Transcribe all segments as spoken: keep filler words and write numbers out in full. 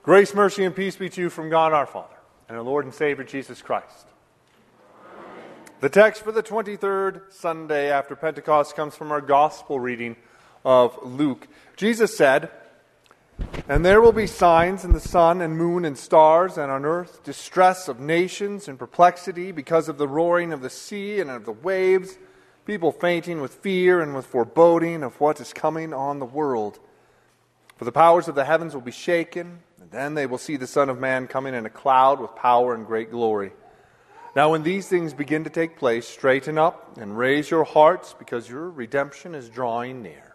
Grace, mercy, and peace be to you from God our Father and our Lord and Savior Jesus Christ. Amen. The text for the twenty-third Sunday after Pentecost comes from our gospel reading of Luke. Jesus said, "And there will be signs in the sun and moon and stars, and on earth distress of nations and perplexity because of the roaring of the sea and of the waves, people fainting with fear and with foreboding of what is coming on the world. For the powers of the heavens will be shaken, and then they will see the Son of Man coming in a cloud with power and great glory. Now when these things begin to take place, straighten up and raise your hearts, because your redemption is drawing near."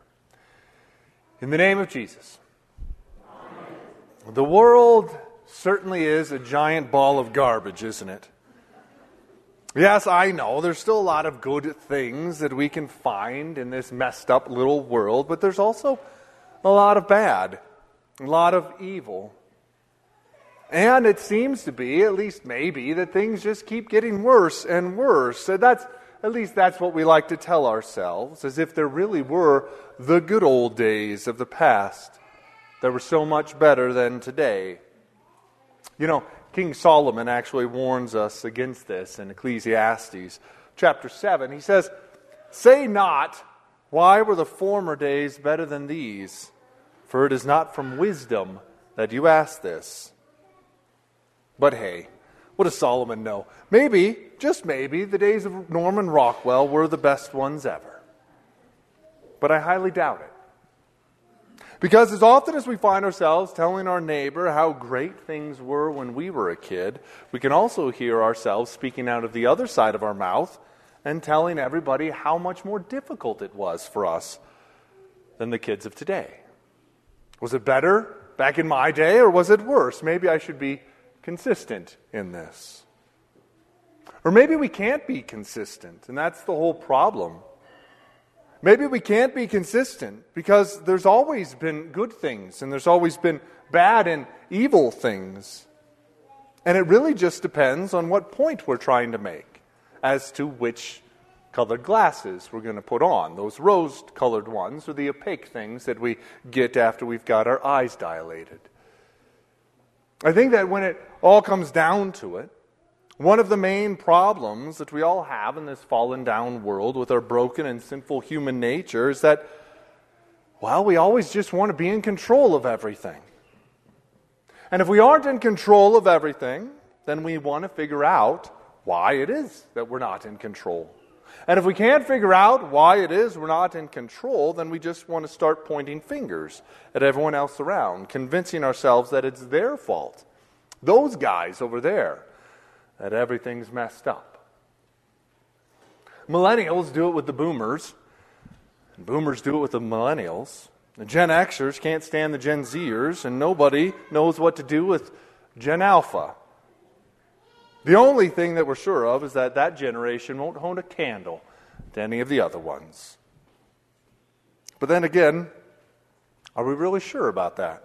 In the name of Jesus. Amen. The world certainly is a giant ball of garbage, isn't it? Yes, I know, there's still a lot of good things that we can find in this messed up little world, but there's also a lot of bad, a lot of evil. And it seems to be, at least maybe, that things just keep getting worse and worse. So that's, at least that's what we like to tell ourselves, as if there really were the good old days of the past that were so much better than today. You know, King Solomon actually warns us against this in Ecclesiastes chapter seven. He says, "Say not, why were the former days better than these? For it is not from wisdom that you ask this." But hey, what does Solomon know? Maybe, just maybe, the days of Norman Rockwell were the best ones ever. But I highly doubt it. Because as often as we find ourselves telling our neighbor how great things were when we were a kid, we can also hear ourselves speaking out of the other side of our mouth and telling everybody how much more difficult it was for us than the kids of today. Was it better back in my day, or was it worse? Maybe I should be consistent in this. Or maybe we can't be consistent, and that's the whole problem. Maybe we can't be consistent because there's always been good things, and there's always been bad and evil things. And it really just depends on what point we're trying to make as to which colored glasses we're going to put on. Those rose-colored ones, or the opaque things that we get after we've got our eyes dilated. I think that when it all comes down to it, one of the main problems that we all have in this fallen down world with our broken and sinful human nature is that, well, we always just want to be in control of everything. And if we aren't in control of everything, then we want to figure out why it is that we're not in control. And if we can't figure out why it is we're not in control, then we just want to start pointing fingers at everyone else around, convincing ourselves that it's their fault. Those guys over there, that everything's messed up. Millennials do it with the boomers, and boomers do it with the millennials. The Gen Xers can't stand the Gen Zers, and nobody knows what to do with Gen Alpha. The only thing that we're sure of is that that generation won't hold a candle to any of the other ones. But then again, are we really sure about that?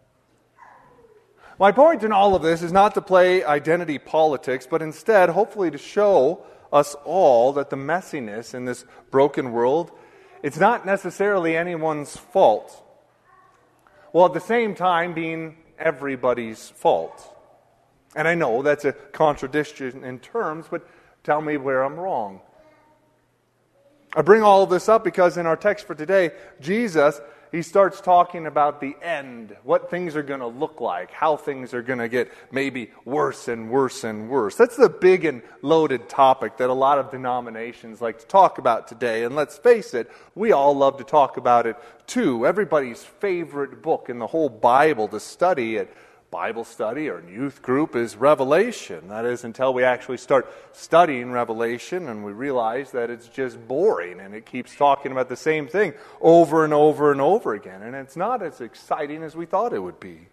My point in all of this is not to play identity politics, but instead, hopefully, to show us all that the messiness in this broken world, it's not necessarily anyone's fault, while at the same time being everybody's fault. And I know that's a contradiction in terms, but tell me where I'm wrong. I bring all of this up because in our text for today, Jesus, he starts talking about the end, what things are going to look like, how things are going to get maybe worse and worse and worse. That's the big and loaded topic that a lot of denominations like to talk about today. And let's face it, we all love to talk about it too. Everybody's favorite book in the whole Bible to study it, Bible study or youth group, is Revelation. That is, until we actually start studying Revelation and we realize that it's just boring and it keeps talking about the same thing over and over and over again. And it's not as exciting as we thought it would be.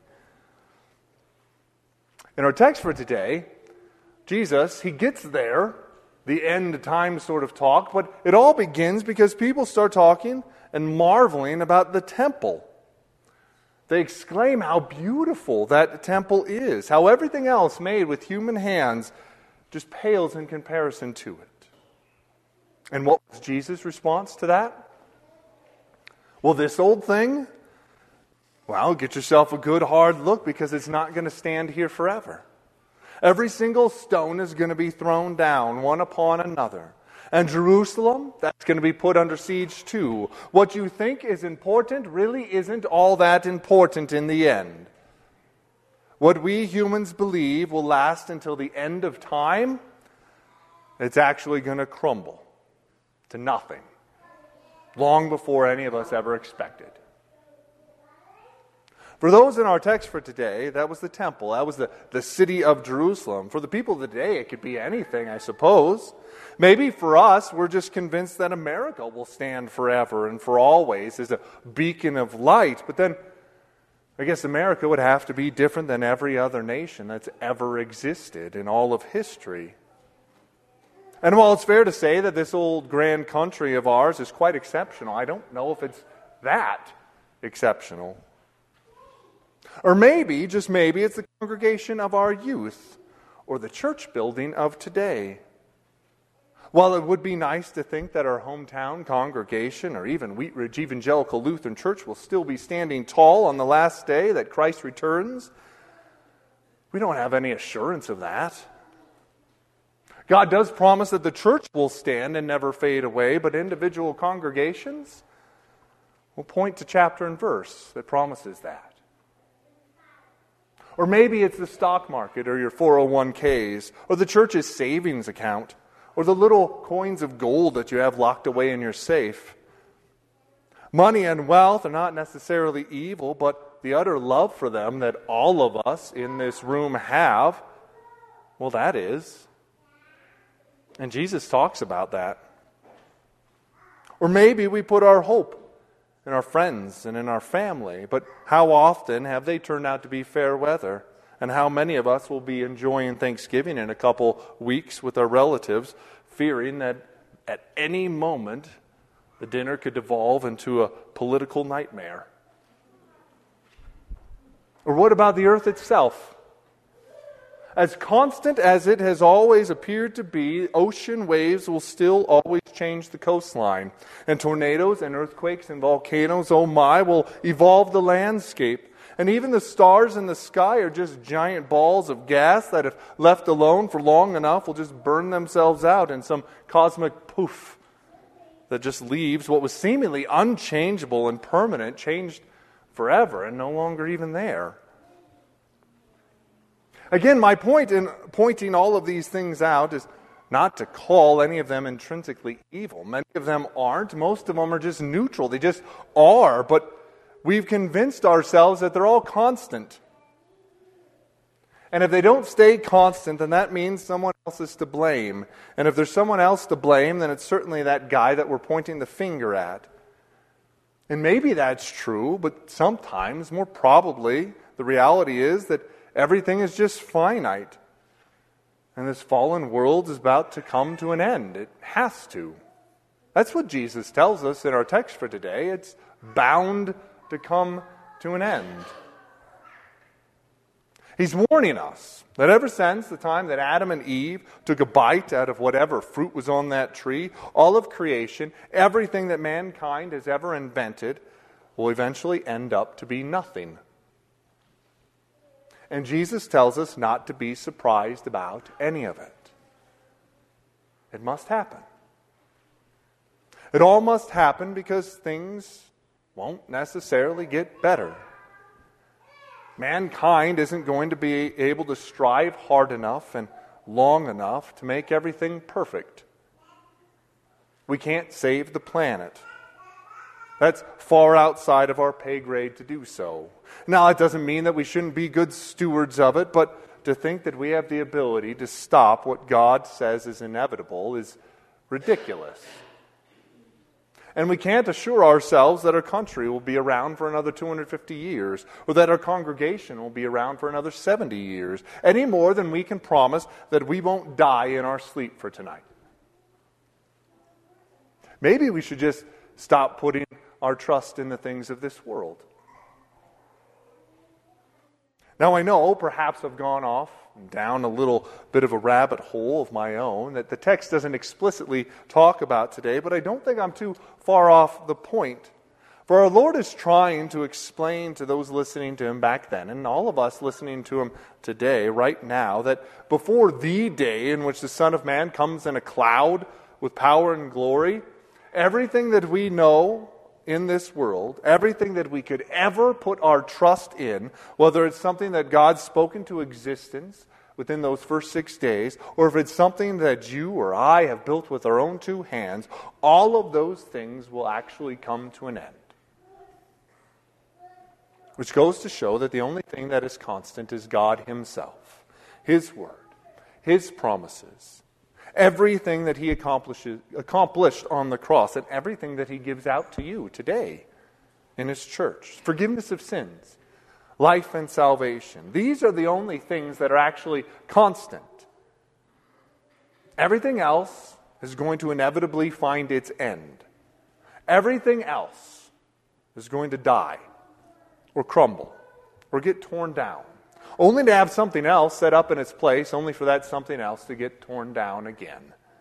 In our text for today, Jesus, he gets there, the end time sort of talk, but it all begins because people start talking and marveling about the temple. They exclaim how beautiful that temple is, how everything else made with human hands just pales in comparison to it. And what was Jesus' response to that? Well, this old thing, Well, get yourself a good hard look, because it's not going to stand here forever. Every single stone is going to be thrown down, one upon another. And Jerusalem, that's going to be put under siege too. What you think is important really isn't all that important in the end. What we humans believe will last until the end of time, it's actually going to crumble to nothing, long before any of us ever expected. For those in our text for today, that was the temple. That was the, the city of Jerusalem. For the people of today, it could be anything, I suppose. Maybe for us, we're just convinced that America will stand forever and for always as a beacon of light. But then, I guess America would have to be different than every other nation that's ever existed in all of history. And while it's fair to say that this old grand country of ours is quite exceptional, I don't know if it's that exceptional. Or maybe, just maybe, it's the congregation of our youth or the church building of today. While it would be nice to think that our hometown congregation or even Wheat Ridge Evangelical Lutheran Church will still be standing tall on the last day that Christ returns, we don't have any assurance of that. God does promise that the church will stand and never fade away, but individual congregations will point to chapter and verse that promises that. Or maybe it's the stock market or your four oh one k's or the church's savings account or the little coins of gold that you have locked away in your safe. Money and wealth are not necessarily evil, but the utter love for them that all of us in this room have, well, that is. And Jesus talks about that. Or maybe we put our hope in our friends and in our family, but how often have they turned out to be fair weather? And how many of us will be enjoying Thanksgiving in a couple weeks with our relatives, fearing that at any moment the dinner could devolve into a political nightmare? Or what about the earth itself? As constant as it has always appeared to be, ocean waves will still always change the coastline. And tornadoes and earthquakes and volcanoes, oh my, will evolve the landscape. And even the stars in the sky are just giant balls of gas that, if left alone for long enough, will just burn themselves out in some cosmic poof that just leaves what was seemingly unchangeable and permanent changed forever and no longer even there. Again, my point in pointing all of these things out is not to call any of them intrinsically evil. Many of them aren't. Most of them are just neutral. They just are. But we've convinced ourselves that they're all constant. And if they don't stay constant, then that means someone else is to blame. And if there's someone else to blame, then it's certainly that guy that we're pointing the finger at. And maybe that's true, but sometimes, more probably, the reality is that everything is just finite. And this fallen world is about to come to an end. It has to. That's what Jesus tells us in our text for today. It's bound to come to an end. He's warning us that ever since the time that Adam and Eve took a bite out of whatever fruit was on that tree, all of creation, everything that mankind has ever invented, will eventually end up to be nothing. And Jesus tells us not to be surprised about any of it. It must happen. It all must happen because things won't necessarily get better. Mankind isn't going to be able to strive hard enough and long enough to make everything perfect. We can't save the planet. That's far outside of our pay grade to do so. Now, it doesn't mean that we shouldn't be good stewards of it, but to think that we have the ability to stop what God says is inevitable is ridiculous. And we can't assure ourselves that our country will be around for another two hundred fifty years, or that our congregation will be around for another seventy years, any more than we can promise that we won't die in our sleep for tonight. Maybe we should just stop putting our trust in the things of this world. Now, I know perhaps I've gone off down a little bit of a rabbit hole of my own that the text doesn't explicitly talk about today, but I don't think I'm too far off the point. For our Lord is trying to explain to those listening to him back then, and all of us listening to him today, right now, that before the day in which the Son of Man comes in a cloud with power and glory, everything that we know in this world, everything that we could ever put our trust in, whether it's something that God's spoken to existence within those first six days, or if it's something that you or I have built with our own two hands, all of those things will actually come to an end. Which goes to show that the only thing that is constant is God himself, his word, his promises, everything that he accomplishes, accomplished on the cross, and everything that he gives out to you today in his church. Forgiveness of sins, life and salvation. These are the only things that are actually constant. Everything else is going to inevitably find its end. Everything else is going to die or crumble or get torn down, only to have something else set up in its place, only for that something else to get torn down again.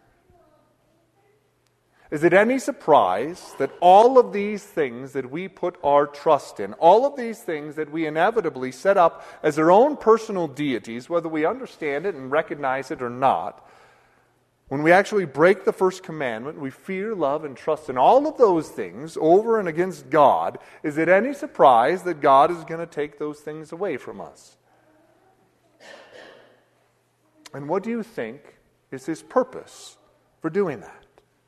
Is it any surprise that all of these things that we put our trust in, all of these things that we inevitably set up as our own personal deities, whether we understand it and recognize it or not, when we actually break the first commandment, we fear, love, and trust in all of those things over and against God, is it any surprise that God is going to take those things away from us? And what do you think is his purpose for doing that?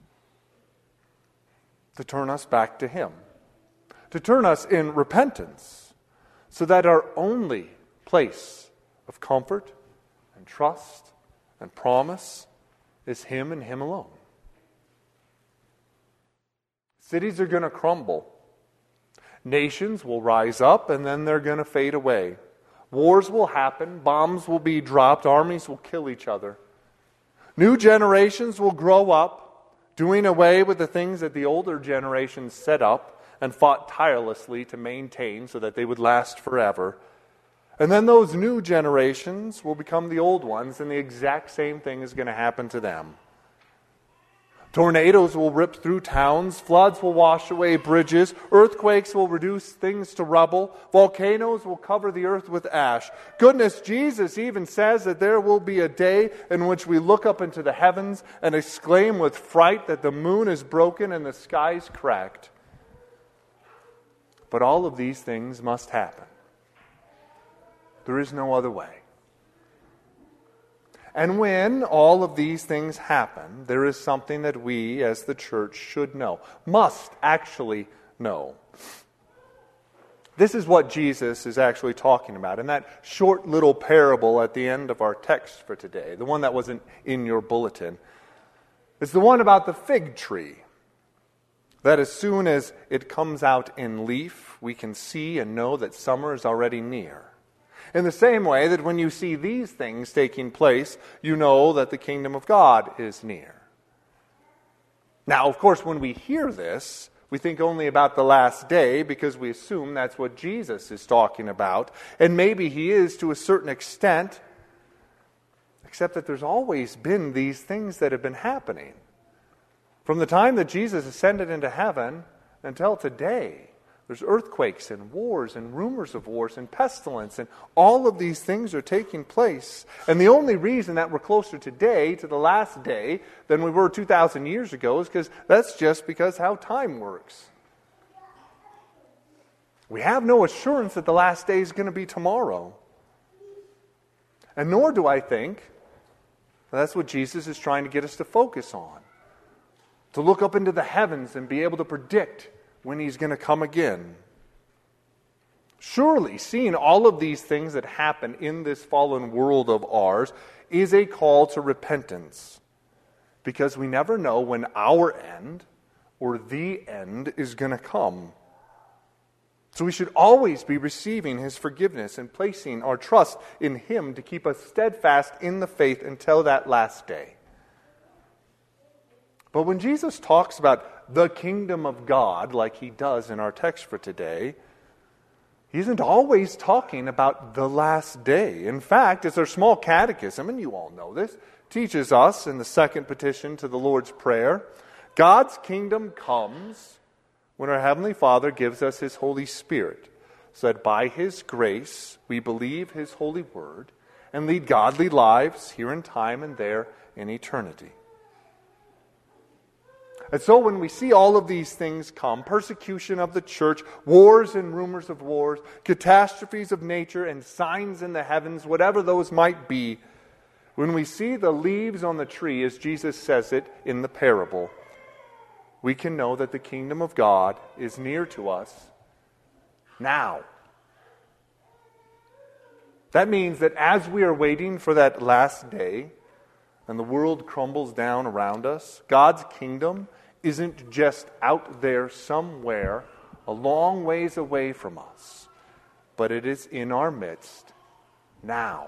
To turn us back to him. To turn us in repentance, so that our only place of comfort and trust and promise is him and him alone. Cities are going to crumble. Nations will rise up and then they're going to fade away. Wars will happen, bombs will be dropped, armies will kill each other. New generations will grow up, doing away with the things that the older generations set up and fought tirelessly to maintain so that they would last forever. And then those new generations will become the old ones, and the exact same thing is going to happen to them. Tornadoes will rip through towns, floods will wash away bridges, earthquakes will reduce things to rubble, volcanoes will cover the earth with ash. Goodness, Jesus even says that there will be a day in which we look up into the heavens and exclaim with fright that the moon is broken and the sky's cracked. But all of these things must happen. There is no other way. And when all of these things happen, there is something that we as the church should know, must actually know. This is what Jesus is actually talking about in that short little parable at the end of our text for today, the one that wasn't in your bulletin. It's the one about the fig tree, that as soon as it comes out in leaf, we can see and know that summer is already near. In the same way that when you see these things taking place, you know that the kingdom of God is near. Now, of course, when we hear this, we think only about the last day because we assume that's what Jesus is talking about. And maybe he is to a certain extent, except that there's always been these things that have been happening. From the time that Jesus ascended into heaven until today, there's earthquakes and wars and rumors of wars and pestilence, and all of these things are taking place. And the only reason that we're closer today to the last day than we were two thousand years ago is because that's just because how time works. We have no assurance that the last day is going to be tomorrow. And nor do I think that's what Jesus is trying to get us to focus on. To look up into the heavens and be able to predict when he's going to come again. Surely, seeing all of these things that happen in this fallen world of ours is a call to repentance. Because we never know when our end or the end is going to come. So we should always be receiving his forgiveness and placing our trust in him to keep us steadfast in the faith until that last day. But when Jesus talks about the kingdom of God, like he does in our text for today, he isn't always talking about the last day. In fact, it's our small catechism, and you all know this, teaches us in the second petition to the Lord's Prayer, God's kingdom comes when our Heavenly Father gives us His Holy Spirit, so that by His grace we believe His holy word and lead godly lives here in time and there in eternity. And so when we see all of these things come, persecution of the church, wars and rumors of wars, catastrophes of nature, and signs in the heavens, whatever those might be, when we see the leaves on the tree, as Jesus says it in the parable, we can know that the kingdom of God is near to us now. That means that as we are waiting for that last day and the world crumbles down around us, God's kingdom isn't just out there somewhere a long ways away from us, but it is in our midst now.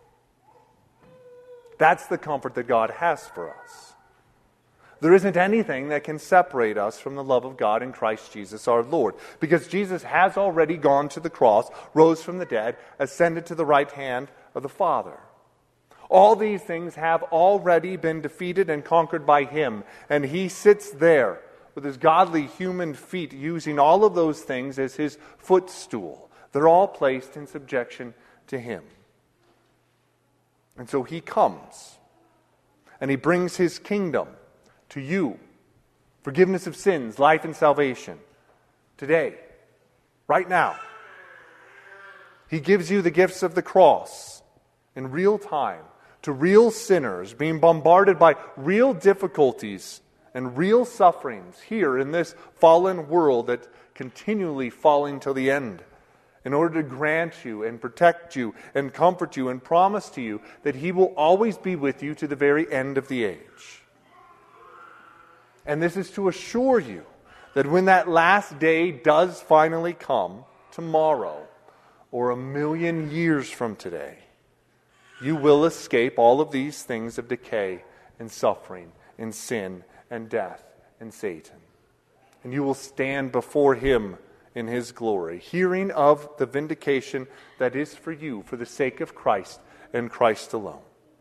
That's the comfort that God has for us. There isn't anything that can separate us from the love of God in Christ Jesus our Lord, because Jesus has already gone to the cross, rose from the dead, ascended to the right hand of the Father. All these things have already been defeated and conquered by Him, and He sits there with His godly human feet, using all of those things as His footstool. They're all placed in subjection to Him. And so He comes, and He brings His kingdom to you. Forgiveness of sins, life and salvation. Today, right now. He gives you the gifts of the cross in real time to real sinners being bombarded by real difficulties and real sufferings here in this fallen world that's continually falling to the end, in order to grant you and protect you and comfort you and promise to you that He will always be with you to the very end of the age. And this is to assure you that when that last day does finally come, tomorrow, or a million years from today, you will escape all of these things of decay and suffering and sin and death and Satan. And you will stand before Him in His glory, hearing of the vindication that is for you for the sake of Christ and Christ alone.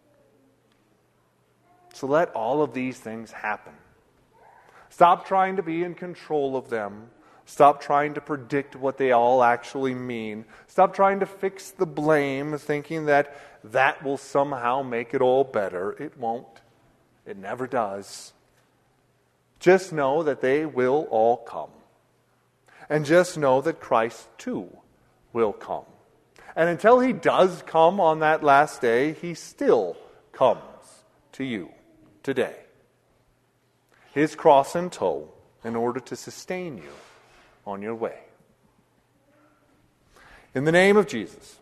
So let all of these things happen. Stop trying to be in control of them. Stop trying to predict what they all actually mean. Stop trying to fix the blame, thinking that that will somehow make it all better. It won't. It never does. Just know that they will all come. And just know that Christ too will come. And until He does come on that last day, He still comes to you today. His cross in tow in order to sustain you on your way. In the name of Jesus,